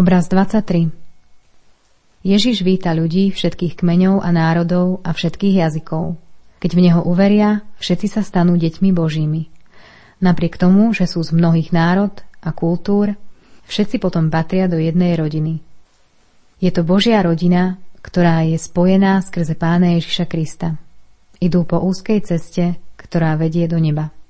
Obraz 23. Ježiš víta ľudí všetkých kmeňov a národov a všetkých jazykov. Keď v Neho uveria, všetci sa stanú deťmi Božími. Napriek tomu, že sú z mnohých národ a kultúr, všetci potom patria do jednej rodiny. Je to Božia rodina, ktorá je spojená skrze Pána Ježiša Krista. Idú po úzkej ceste, ktorá vedie do neba.